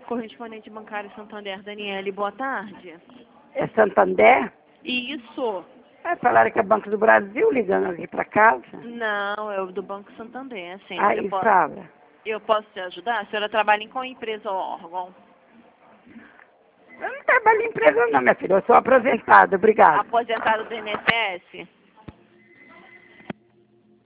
Correspondente bancário Santander, Daniele, boa tarde. É Santander? Isso. Falaram que é Banco do Brasil, ligando aqui para casa. Não, é o do Banco Santander, sim. Aí fala. Eu posso te ajudar? A senhora trabalha em qual empresa ou órgão? Eu não trabalho em empresa não, minha filha. Eu sou aposentada, obrigada. Aposentado do INSS?